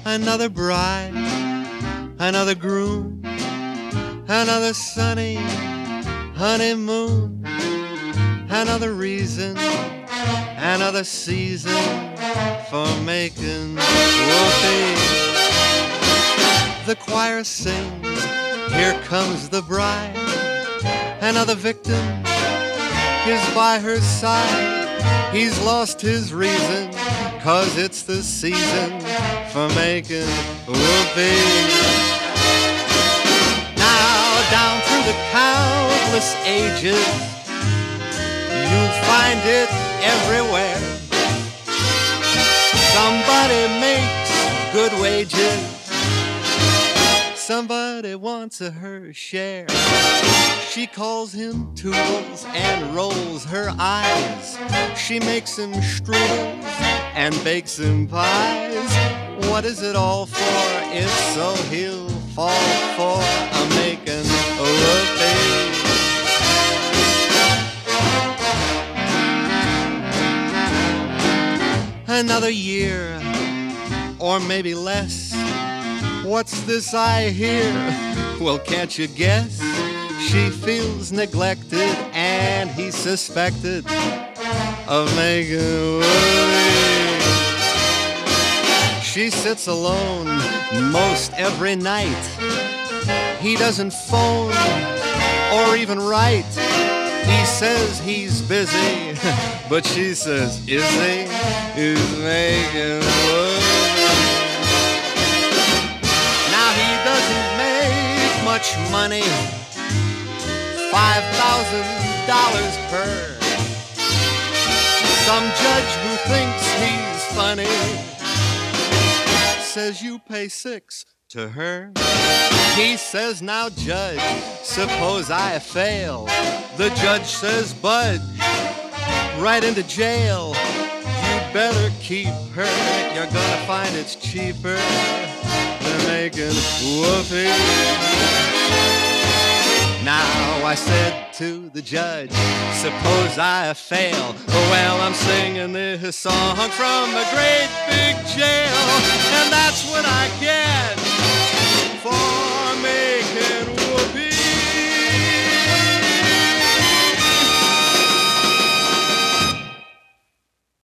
Another bride, another groom, another sunny honeymoon, another reason, another season for making whoopee. The choir sings, here comes the bride, another victim is by her side. He's lost his reason, 'cause it's the season for making whoopee. Now down through the countless ages, you'll find it everywhere. Somebody makes good wages, somebody wants her share. She calls him Toodles and rolls her eyes. She makes him strudels and bakes him pies. What is it all for if so he'll fall for a making a whoopee? Another year, or maybe less. What's this I hear? Well, can't you guess? She feels neglected and he's suspected of making whoopee. She sits alone most every night. He doesn't phone or even write. He says he's busy, but she says, is he? He's making whoopee. Now he doesn't make much money, $5,000 per. Some judge who thinks he's funny says you pay $6 to her. He says, now judge, suppose I fail. The judge says, budge, right into jail. You better keep her, you're gonna find it's cheaper than making whoopee. Now I said to the judge, suppose I fail. Well, I'm singing this song from a great big jail.